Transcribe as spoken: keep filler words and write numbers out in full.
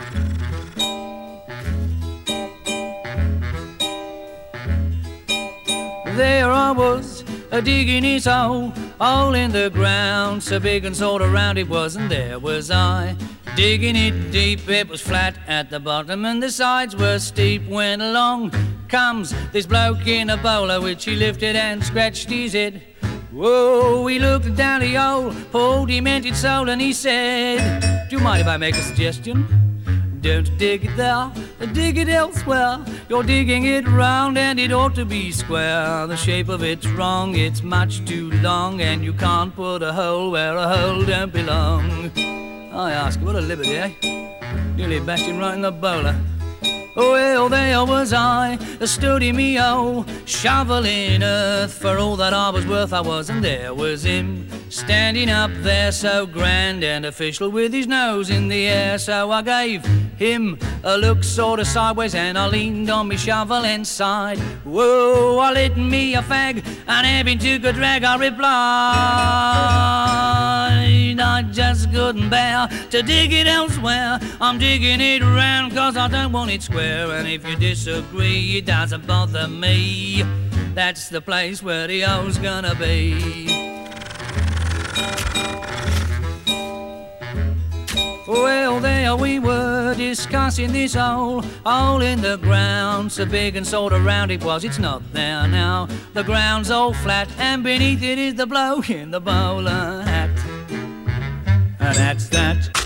There I was, a digging his hole, hole in the ground, so big and sort of round it was, and there was I, digging it deep. It was flat at the bottom and the sides were steep. When along comes this bloke in a bowler, which he lifted and scratched his head. Whoa, he looked down the hole, poor demented soul, and he said, do you mind if I make a suggestion? Don't dig it there, dig it elsewhere. You're digging it round and it ought to be square. The shape of it's wrong, it's much too long, and you can't put a hole where a hole don't belong. I ask, what a liberty, eh? Nearly bashed him right in the bowler. Well, there was I, stood in me oh, shoveling earth. For all that I was worth I was, and there was him, standing up there so grand and official, with his nose in the air. So I gave him a look sort of sideways, and I leaned on me shovel and sighed. Whoa, I lit me a fag, and having took a drag, I replied, I just couldn't bear to dig it elsewhere. I'm digging it round cause I don't want it square. And if you disagree, it doesn't bother me. That's the place where the hole's gonna be. Well, there we were discussing this hole, hole in the ground, so big and sort of round it was. It's not there now. The ground's all flat, and beneath it is the bloke in the bowler hat. And that's that.